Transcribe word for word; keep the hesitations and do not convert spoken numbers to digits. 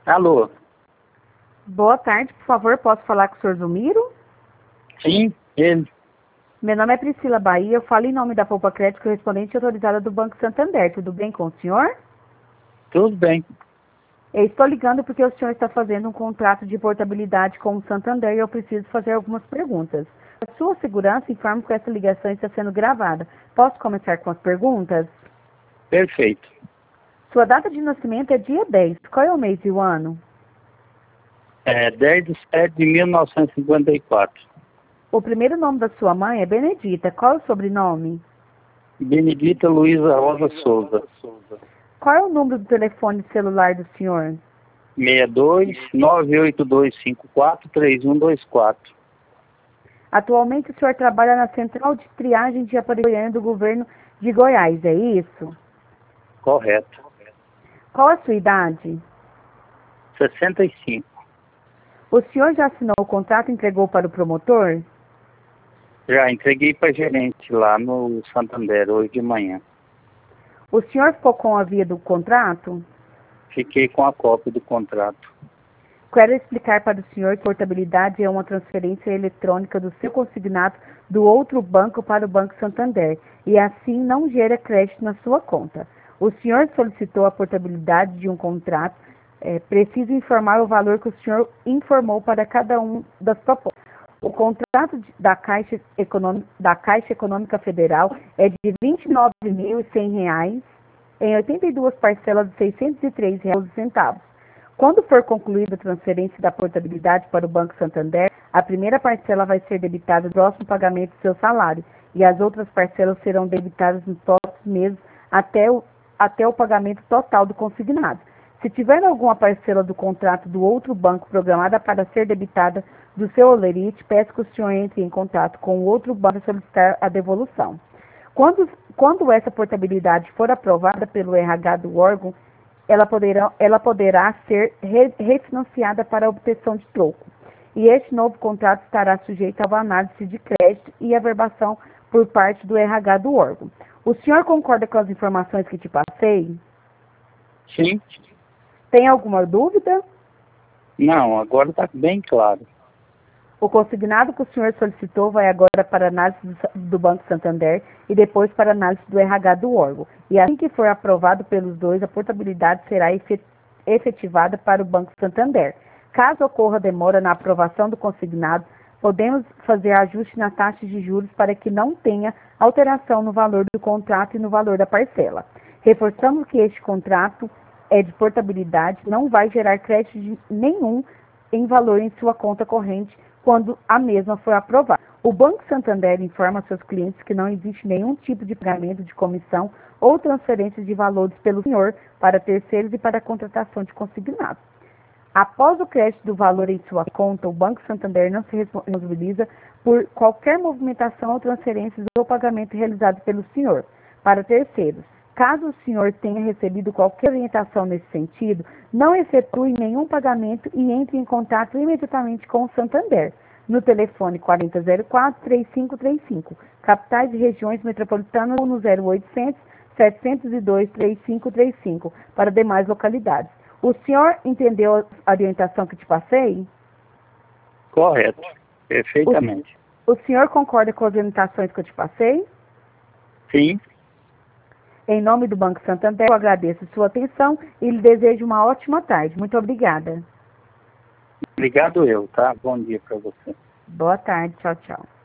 Alô? Boa tarde, por favor, posso falar com o senhor Zumiro? Sim, ele. Meu nome é Priscila Bahia, eu falo em nome da Poupa Crédito correspondente autorizada do Banco Santander. Tudo bem com o senhor? Tudo bem. Eu estou ligando porque o senhor está fazendo um contrato de portabilidade com o Santander e eu preciso fazer algumas perguntas. A sua segurança, informa que essa ligação está sendo gravada. Posso começar com as perguntas? Perfeito. Sua data de nascimento é dia dez. Qual é o mês e o ano? É dez de setembro de mil novecentos e cinquenta e quatro. O primeiro nome da sua mãe é Benedita. Qual é o sobrenome? Benedita Luiza Rosa Souza. Qual é o número do telefone celular do senhor? seis dois nove oito dois cinco quatro três um dois quatro. Atualmente o senhor trabalha na Central de Triagem de Aparelhagem do Governo de Goiás, é isso? Correto. Qual a sua idade? sessenta e cinco. O senhor já assinou o contrato e entregou para o promotor? Já entreguei para gerente lá no Santander hoje de manhã. O senhor ficou com a via do contrato? Fiquei com a cópia do contrato. Quero explicar para o senhor que portabilidade é uma transferência eletrônica do seu consignado do outro banco para o Banco Santander e assim não gera crédito na sua conta. O senhor solicitou a portabilidade de um contrato, é, preciso informar o valor que o senhor informou para cada um das propostas. O contrato da Caixa Econômica, da Caixa Econômica Federal é de vinte e nove mil e cem reais em oitenta e duas parcelas de seiscentos e três reais e centavos. Quando for concluída a transferência da portabilidade para o Banco Santander, a primeira parcela vai ser debitada no próximo pagamento do seu salário e as outras parcelas serão debitadas nos próximos meses até o, até o pagamento total do consignado. Se tiver alguma parcela do contrato do outro banco programada para ser debitada do seu holerite, peço que o senhor entre em contato com o outro banco para solicitar a devolução. Quando, quando essa portabilidade for aprovada pelo R H do órgão, ela poderá, ela poderá ser re, refinanciada para obtenção de troco. E este novo contrato estará sujeito à análise de crédito e averbação por parte do R H do órgão. O senhor concorda com as informações que te passei? Sim. Tem alguma dúvida? Não, agora está bem claro. O consignado que o senhor solicitou vai agora para análise do Banco Santander e depois para análise do R H do órgão. E assim que for aprovado pelos dois, a portabilidade será efetivada para o Banco Santander. Caso ocorra demora na aprovação do consignado, podemos fazer ajuste na taxa de juros para que não tenha alteração no valor do contrato e no valor da parcela. Reforçamos que este contrato é de portabilidade, não vai gerar crédito nenhum em valor em sua conta corrente quando a mesma for aprovada. O Banco Santander informa seus clientes que não existe nenhum tipo de pagamento de comissão ou transferência de valores pelo senhor para terceiros e para a contratação de consignados. Após o crédito do valor em sua conta, o Banco Santander não se responsabiliza por qualquer movimentação ou transferência ou pagamento realizado pelo senhor para terceiros. Caso o senhor tenha recebido qualquer orientação nesse sentido, não efetue nenhum pagamento e entre em contato imediatamente com o Santander, no telefone quatro zero zero quatro, três cinco três cinco, capitais e regiões metropolitanas ou no zero oitocentos, setecentos e dois, três cinco três cinco, para demais localidades. O senhor entendeu a orientação que te passei? Correto. Perfeitamente. O, o senhor concorda com as orientações que eu te passei? Sim. Em nome do Banco Santander, eu agradeço sua atenção e lhe desejo uma ótima tarde. Muito obrigada. Obrigado eu, tá? Bom dia para você. Boa tarde. Tchau, tchau.